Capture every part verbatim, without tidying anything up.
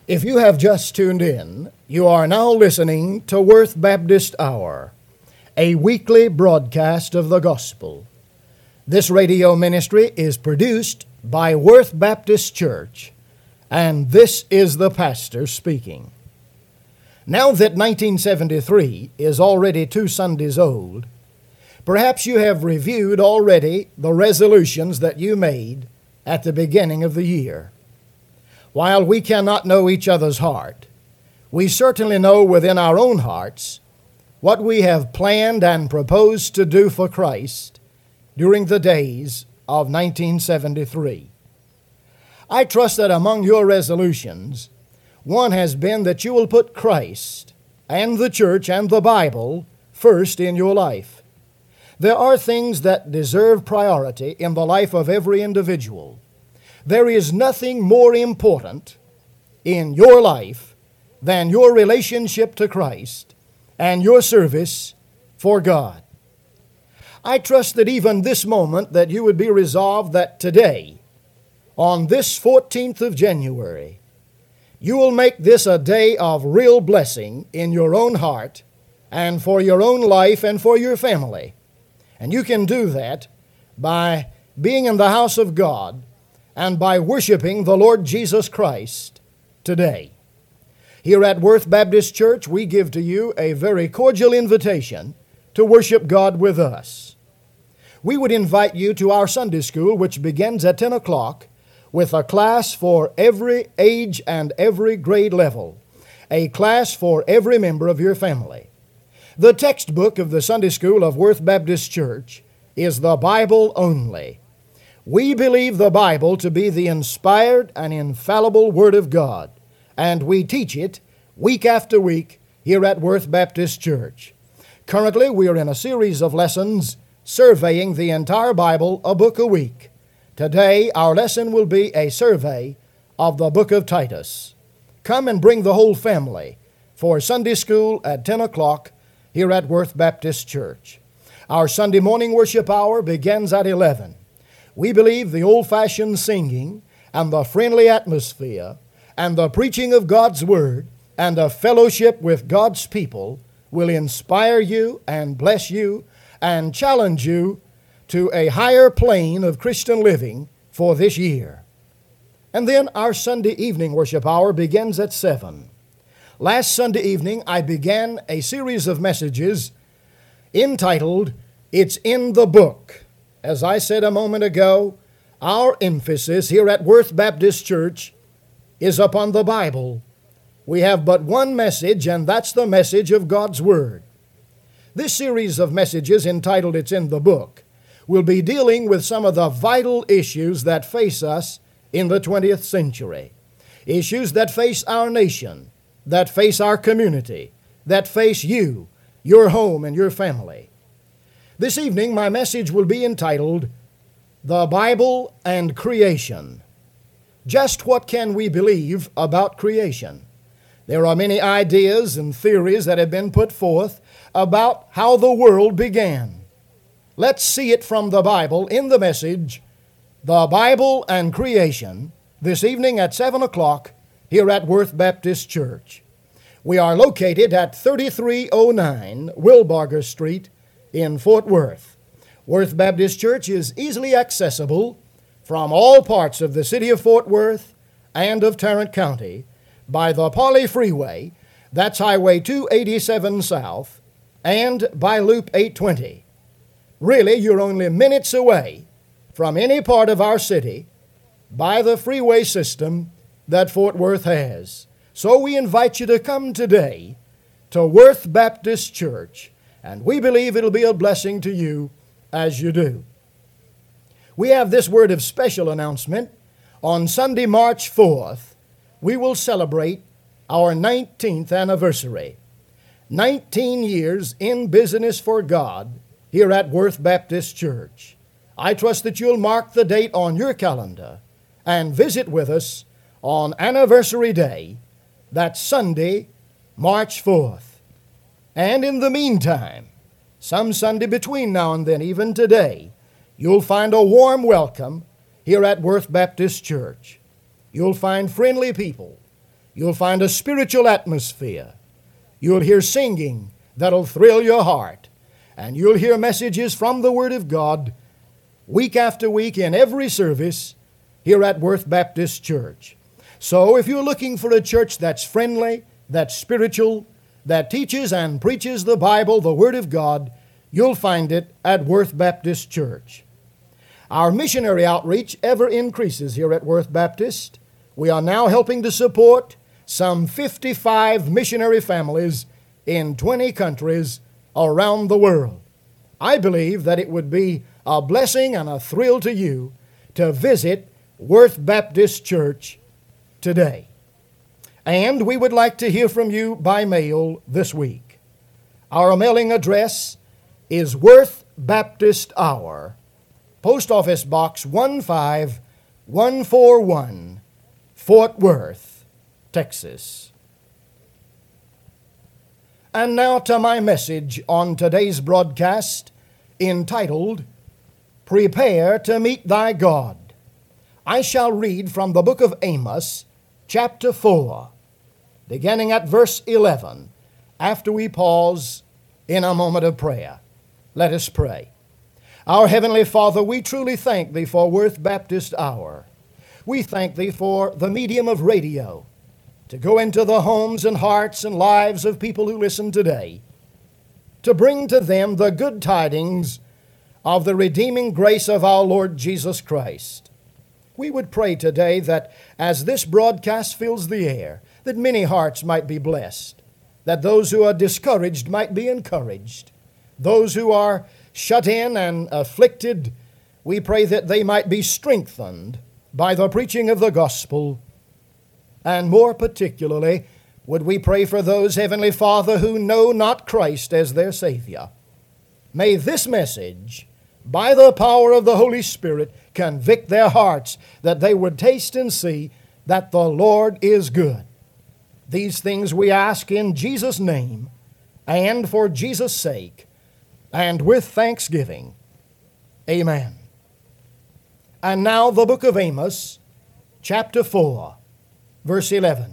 If you have just tuned in, you are now listening to Worth Baptist Hour, a weekly broadcast of the gospel. This radio ministry is produced by Worth Baptist Church, and this is the pastor speaking. Now that nineteen seventy-three is already two Sundays old, perhaps you have reviewed already the resolutions that you made at the beginning of the year. While we cannot know each other's heart, we certainly know within our own hearts what we have planned and proposed to do for Christ during the days of nineteen seventy-three. I trust that among your resolutions, one has been that you will put Christ and the church and the Bible first in your life. There are things that deserve priority in the life of every individual. There is nothing more important in your life than your relationship to Christ and your service for God. I trust that even this moment that you would be resolved that today, on this fourteenth of January, you will make this a day of real blessing in your own heart and for your own life and for your family. And you can do that by being in the house of God and by worshiping the Lord Jesus Christ today. Here at Worth Baptist Church, we give to you a very cordial invitation to worship God with us. We would invite you to our Sunday school, which begins at ten o'clock, with a class for every age and every grade level, a class for every member of your family. The textbook of the Sunday school of Worth Baptist Church is the Bible only. We believe the Bible to be the inspired and infallible Word of God, and we teach it week after week here at Worth Baptist Church. Currently, we are in a series of lessons surveying the entire Bible a book a week. Today, our lesson will be a survey of the book of Titus. Come and bring the whole family for Sunday school at ten o'clock here at Worth Baptist Church. Our Sunday morning worship hour begins at eleven. We believe the old-fashioned singing and the friendly atmosphere and the preaching of God's Word and a fellowship with God's people will inspire you and bless you and challenge you to a higher plane of Christian living for this year. And then our Sunday evening worship hour begins at seven. Last Sunday evening, I began a series of messages entitled, It's in the Book. As I said a moment ago, our emphasis here at Worth Baptist Church is upon the Bible. We have but one message, and that's the message of God's Word. This series of messages entitled It's in the Book will be dealing with some of the vital issues that face us in the twentieth century. Issues that face our nation, that face our community, that face you, your home, and your family. This evening, my message will be entitled, The Bible and Creation. Just what can we believe about creation? There are many ideas and theories that have been put forth about how the world began. Let's see it from the Bible in the message, The Bible and Creation, this evening at seven o'clock here at Worth Baptist Church. We are located at thirty-three oh nine Wilbarger Street in Fort Worth. Worth Baptist Church is easily accessible from all parts of the city of Fort Worth and of Tarrant County by the Pauley Freeway, that's Highway two eighty-seven South, and by Loop eight twenty. Really, you're only minutes away from any part of our city by the freeway system that Fort Worth has. So we invite you to come today to Worth Baptist Church, and we believe it'll be a blessing to you as you do. We have this word of special announcement. On Sunday, March fourth, we will celebrate our nineteenth anniversary. nineteen years in business for God here at Worth Baptist Church. I trust that you'll mark the date on your calendar and visit with us on Anniversary Day, that's Sunday, March fourth. And in the meantime, some Sunday between now and then, even today, you'll find a warm welcome here at Worth Baptist Church. You'll find friendly people You'll find a spiritual atmosphere. You'll hear singing that'll thrill your heart. And you'll hear messages from the Word of God week after week in every service here at Worth Baptist Church. So if you're looking for a church that's friendly, that's spiritual, that teaches and preaches the Bible, the Word of God, you'll find it at Worth Baptist Church. Our missionary outreach ever increases here at Worth Baptist. We are now helping to support some fifty-five missionary families in twenty countries around the world. I believe that it would be a blessing and a thrill to you to visit Worth Baptist Church today. And we would like to hear from you by mail this week. Our mailing address is Worth Baptist Hour, Post Office Box one five one four one, Fort Worth, Texas. And now to my message on today's broadcast entitled, Prepare to Meet Thy God. I shall read from the book of Amos, chapter four, beginning at verse eleven, after we pause in a moment of prayer. Let us pray. Our Heavenly Father, we truly thank Thee for Worth Baptist Hour. We thank Thee for the medium of radio to go into the homes and hearts and lives of people who listen today, to bring to them the good tidings of the redeeming grace of our Lord Jesus Christ. We would pray today that as this broadcast fills the air, that many hearts might be blessed, that those who are discouraged might be encouraged, those who are shut in and afflicted, we pray that they might be strengthened by the preaching of the gospel. And more particularly, would we pray for those, Heavenly Father, who know not Christ as their Savior. May this message, by the power of the Holy Spirit, convict their hearts, that they would taste and see that the Lord is good. These things we ask in Jesus' name, and for Jesus' sake, and with thanksgiving. Amen. And now the book of Amos, chapter four, verse eleven.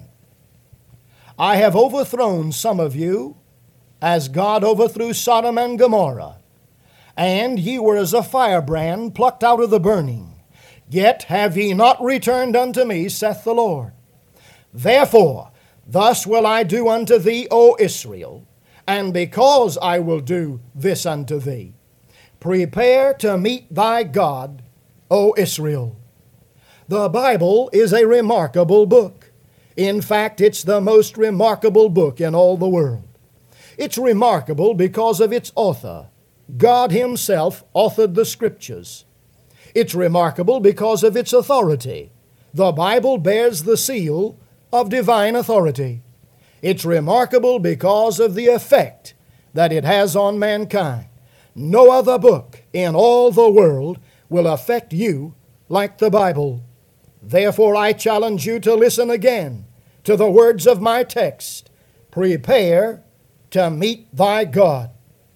I have overthrown some of you, as God overthrew Sodom and Gomorrah. And ye were as a firebrand plucked out of the burning. Yet have ye not returned unto me, saith the Lord. Therefore, thus will I do unto thee, O Israel, and because I will do this unto thee, prepare to meet thy God, O Israel. The Bible is a remarkable book. In fact, it's the most remarkable book in all the world. It's remarkable because of its author. God Himself authored the Scriptures. It's remarkable because of its authority. The Bible bears the seal of divine authority. It's remarkable because of the effect that it has on mankind. No other book in all the world will affect you like the Bible. Therefore, I challenge you to listen again to the words of my text. Prepare to meet thy God.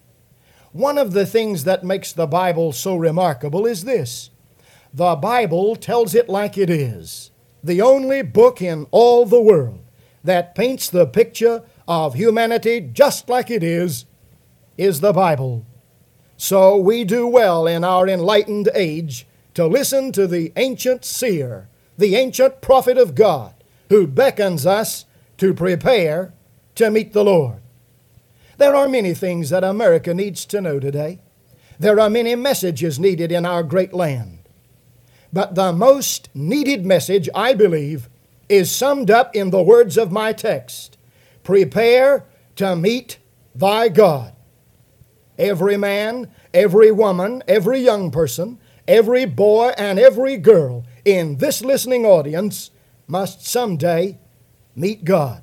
One of the things that makes the Bible so remarkable is this. The Bible tells it like it is. The only book in all the world that paints the picture of humanity just like it is, is the Bible. So we do well in our enlightened age to listen to the ancient seer, the ancient prophet of God, who beckons us to prepare to meet the Lord. There are many things that America needs to know today. There are many messages needed in our great land. But the most needed message, I believe, is summed up in the words of my text. Prepare to meet thy God. Every man, every woman, every young person, every boy and every girl in this listening audience must someday meet God.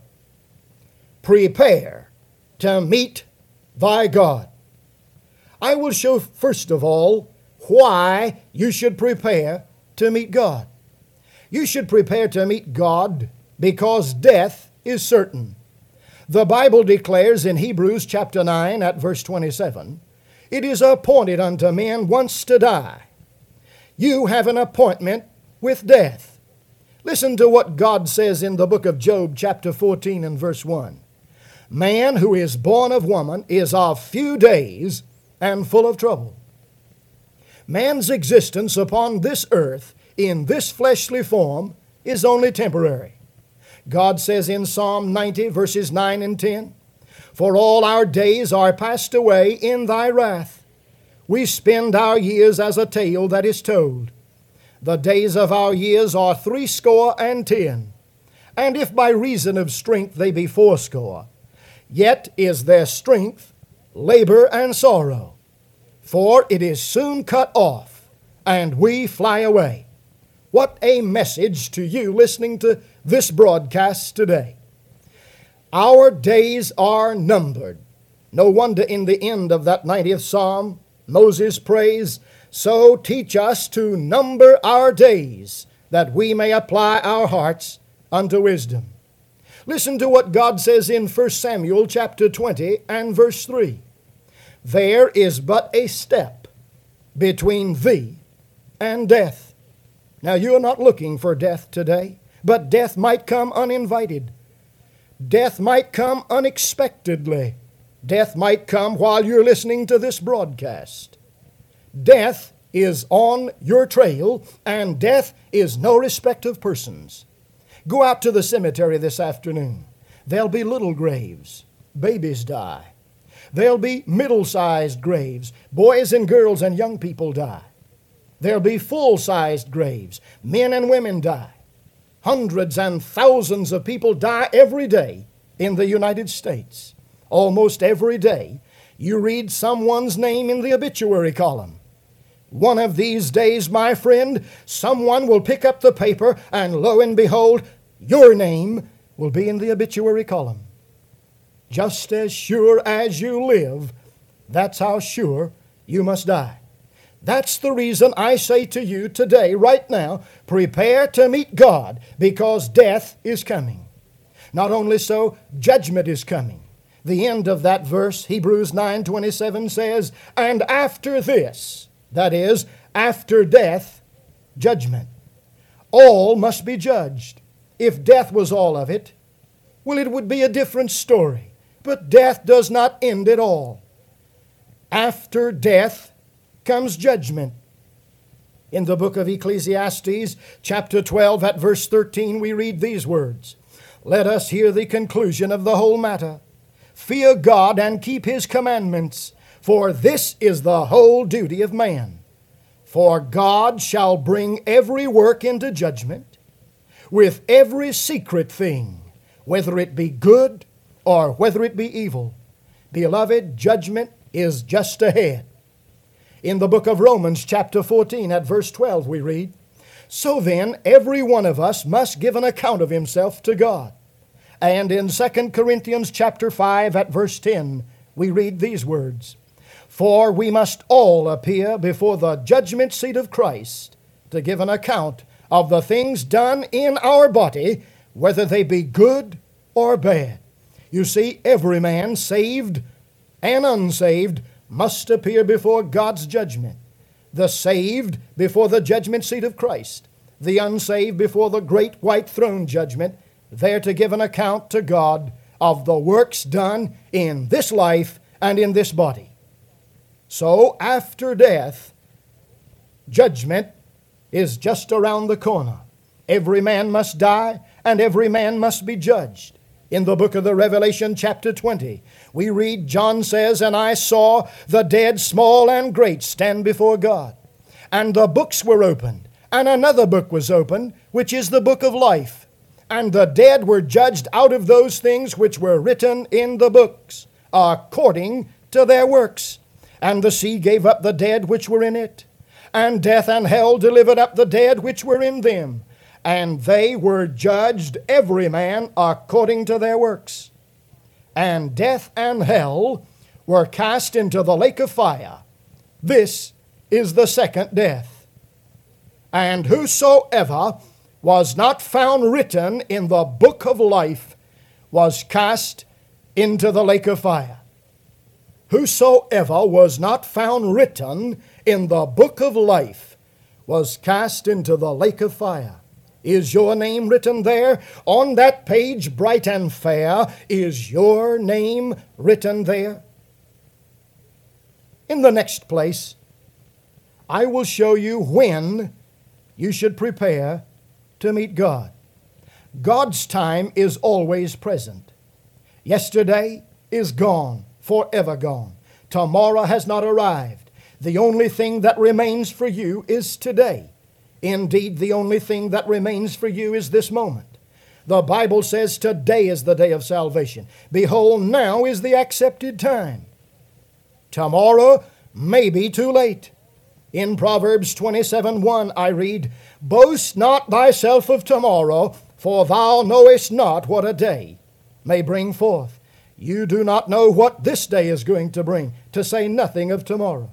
Prepare to meet thy God. I will show first of all why you should prepare to meet God. You should prepare to meet God because death is certain. The Bible declares in Hebrews chapter nine at verse twenty-seven, it is appointed unto men once to die. You have an appointment with death. Listen to what God says in the book of Job, chapter fourteen and verse one. Man who is born of woman is of few days and full of trouble. Man's existence upon this earth in this fleshly form is only temporary. God says in Psalm ninety, verses nine and ten, "For all our days are passed away in thy wrath. We spend our years as a tale that is told. The days of our years are threescore and ten. And if by reason of strength they be fourscore, yet is their strength labor and sorrow. For it is soon cut off, and we fly away." What a message to you listening to this broadcast today. Our days are numbered. No wonder in the end of that ninetieth Psalm, Moses prays, "So teach us to number our days, that we may apply our hearts unto wisdom." Listen to what God says in First Samuel chapter twenty and verse three. "There is but a step between thee and death." Now you're not looking for death today, but death might come uninvited. Death might come unexpectedly. Death might come while you're listening to this broadcast. Death is on your trail, and death is no respect of persons. Go out to the cemetery this afternoon. There'll be little graves. Babies die. There'll be middle-sized graves. Boys and girls and young people die. There'll be full-sized graves. Men and women die. Hundreds and thousands of people die every day in the United States. Almost every day, you read someone's name in the obituary column. One of these days, my friend, someone will pick up the paper, and lo and behold, your name will be in the obituary column. Just as sure as you live, that's how sure you must die. That's the reason I say to you today, right now, prepare to meet God, because death is coming. Not only so, judgment is coming. The end of that verse, Hebrews nine twenty-seven, says, "And after this," that is, after death, judgment. All must be judged. If death was all of it, well, it would be a different story. But death does not end it all. After death comes judgment. In the book of Ecclesiastes, chapter twelve, at verse thirteen, we read these words, "Let us hear the conclusion of the whole matter. Fear God and keep His commandments, for this is the whole duty of man. For God shall bring every work into judgment, with every secret thing, whether it be good or whether it be evil." Beloved, judgment is just ahead. In the book of Romans, chapter fourteen, at verse twelve, we read, "So then, every one of us must give an account of himself to God." And in Second Corinthians, chapter five, at verse ten, we read these words, "For we must all appear before the judgment seat of Christ, to give an account of the things done in our body, whether they be good or bad." You see, every man, saved and unsaved, must appear before God's judgment. The saved before the judgment seat of Christ. The unsaved before the great white throne judgment, there to give an account to God of the works done in this life and in this body. So after death, judgment is just around the corner. Every man must die, and every man must be judged. In the book of the Revelation, chapter twenty, we read, John says, "And I saw the dead, small and great, stand before God. And the books were opened, and another book was opened, which is the book of life. And the dead were judged out of those things which were written in the books, according to their works. And the sea gave up the dead which were in it, and death and hell delivered up the dead which were in them. And they were judged, every man according to their works. And death and hell were cast into the lake of fire. This is the second death. And whosoever was not found written in the book of life was cast into the lake of fire." Whosoever was not found written in the book of life was cast into the lake of fire. Is your name written there? On that page, bright and fair, is your name written there? In the next place, I will show you when you should prepare to meet God. God's time is always present. Yesterday is gone, forever gone. Tomorrow has not arrived. The only thing that remains for you is today. Indeed, the only thing that remains for you is this moment. The Bible says today is the day of salvation. Behold, now is the accepted time. Tomorrow may be too late. In Proverbs twenty-seven one I read, Boast not thyself of tomorrow, for thou knowest not what a day may bring forth. You do not know what this day is going to bring, to say nothing of tomorrow.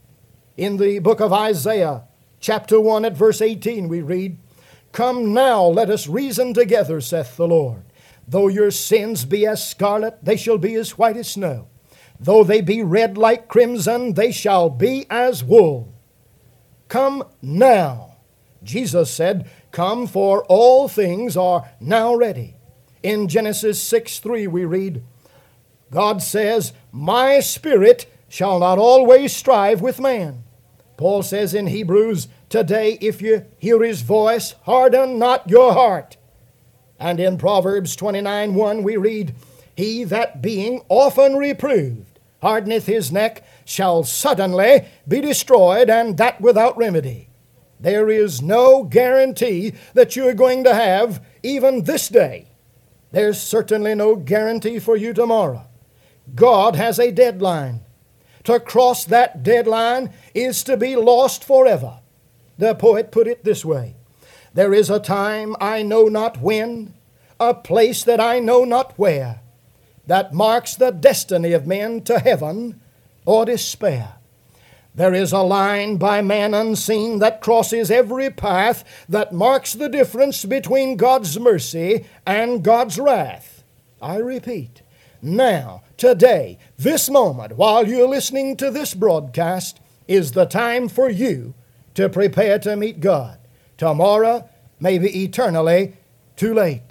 In the book of Isaiah, chapter one at verse eighteen, we read, Come now, let us reason together, saith the Lord. Though your sins be as scarlet, they shall be as white as snow. Though they be red like crimson, they shall be as wool. Come now. Jesus said, Come, for all things are now ready. In Genesis six three we read, God says, My spirit shall not always strive with man. Paul says in Hebrews, Today, if you hear his voice, harden not your heart. And in Proverbs twenty-nine one we read, He that being often reproved hardeneth his neck shall suddenly be destroyed, and that without remedy. There is no guarantee that you are going to have even this day. There's certainly no guarantee for you tomorrow. God has a deadline. To cross that deadline is to be lost forever. The poet put it this way, There is a time I know not when, a place that I know not where, that marks the destiny of men to heaven or despair. There is a line by man unseen that crosses every path, that marks the difference between God's mercy and God's wrath. I repeat, now, today, this moment, while you're listening to this broadcast, is the time for you to prepare to meet God. Tomorrow may be eternally too late.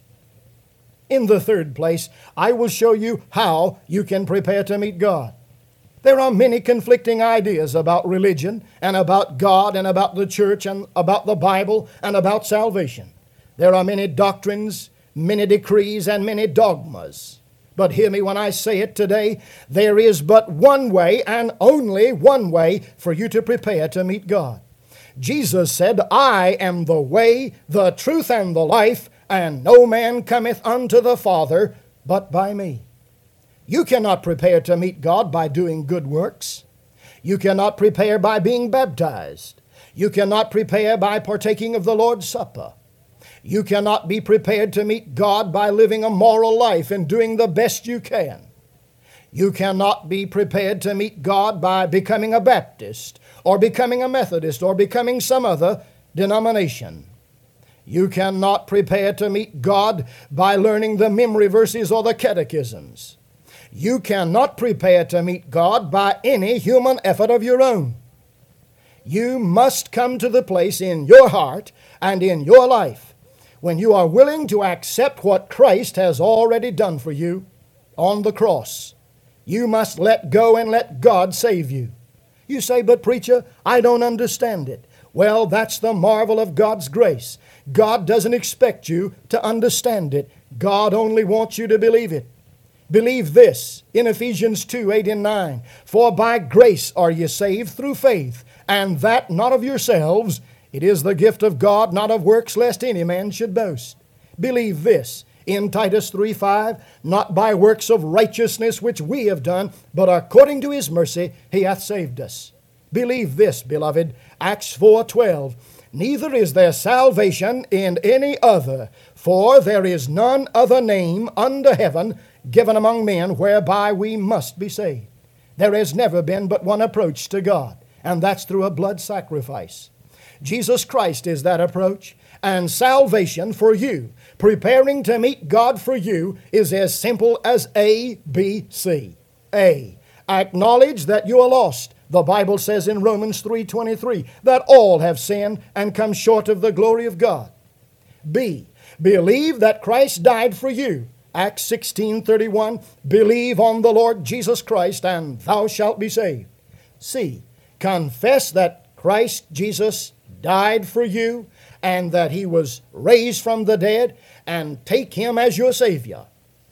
In the third place, I will show you how you can prepare to meet God. There are many conflicting ideas about religion and about God and about the church and about the Bible and about salvation. There are many doctrines, many decrees, and many dogmas. But hear me when I say it today, there is but one way and only one way for you to prepare to meet God. Jesus said, I am the way, the truth, and the life, and no man cometh unto the Father but by me. You cannot prepare to meet God by doing good works. You cannot prepare by being baptized. You cannot prepare by partaking of the Lord's Supper. You cannot be prepared to meet God by living a moral life and doing the best you can. You cannot be prepared to meet God by becoming a Baptist or becoming a Methodist or becoming some other denomination. You cannot prepare to meet God by learning the memory verses or the catechisms. You cannot prepare to meet God by any human effort of your own. You must come to the place in your heart and in your life when you are willing to accept what Christ has already done for you on the cross. You must let go and let God save you. You say, but preacher, I don't understand it. Well, that's the marvel of God's grace. God doesn't expect you to understand it. God only wants you to believe it. Believe this in Ephesians two, eight and nine. For by grace are ye saved through faith, and that not of yourselves. It is the gift of God, not of works, lest any man should boast. Believe this in Titus three five. Not by works of righteousness which we have done, but according to His mercy He hath saved us. Believe this, beloved, Acts four twelve. Neither is there salvation in any other, for there is none other name under heaven given among men whereby we must be saved. There has never been but one approach to God, and that's through a blood sacrifice. Jesus Christ is that approach, and salvation for you, preparing to meet God for you, is as simple as A, B, C. A, acknowledge that you are lost. The Bible says in Romans three twenty-three that all have sinned and come short of the glory of God. B, believe that Christ died for you. Acts sixteen thirty-one, believe on the Lord Jesus Christ and thou shalt be saved. C, confess that Christ Jesus died for you and that He was raised from the dead, and take Him as your Savior.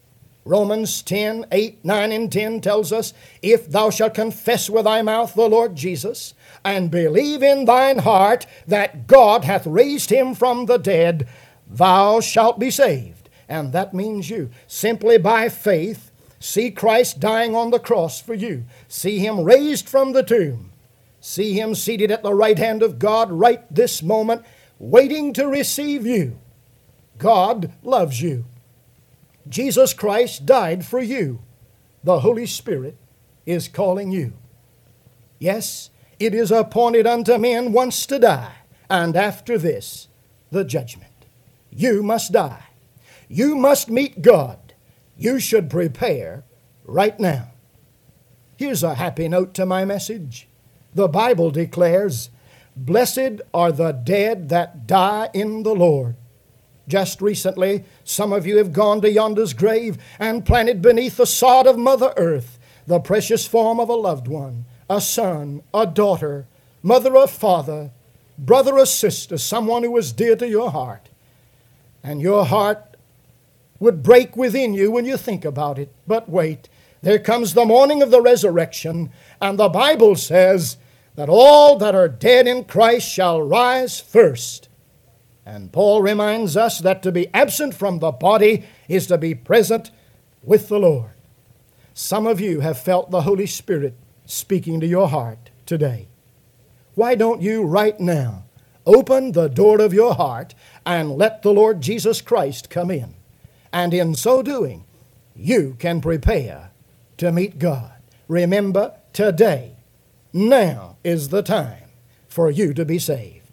Romans ten, eight, nine, and ten tells us, if thou shalt confess with thy mouth the Lord Jesus, and believe in thine heart that God hath raised Him from the dead, thou shalt be saved. And that means you. Simply by faith, see Christ dying on the cross for you. See Him raised from the tomb. See Him seated at the right hand of God right this moment, waiting to receive you. God loves you. Jesus Christ died for you. The Holy Spirit is calling you. Yes, it is appointed unto men once to die, and after this, the judgment. You must die. You must meet God. You should prepare right now. Here's a happy note to my message. The Bible declares, blessed are the dead that die in the Lord. Just recently, some of you have gone to yonder's grave and planted beneath the sod of Mother Earth the precious form of a loved one, a son, a daughter, mother or father, brother or sister, someone who was dear to your heart. And your heart would break within you when you think about it. But wait, there comes the morning of the resurrection, and the Bible says that all that are dead in Christ shall rise first. And Paul reminds us that to be absent from the body is to be present with the Lord. Some of you have felt the Holy Spirit speaking to your heart today. Why don't you right now open the door of your heart and let the Lord Jesus Christ come in? And in so doing, you can prepare to meet God. Remember, today, now is the time for you to be saved.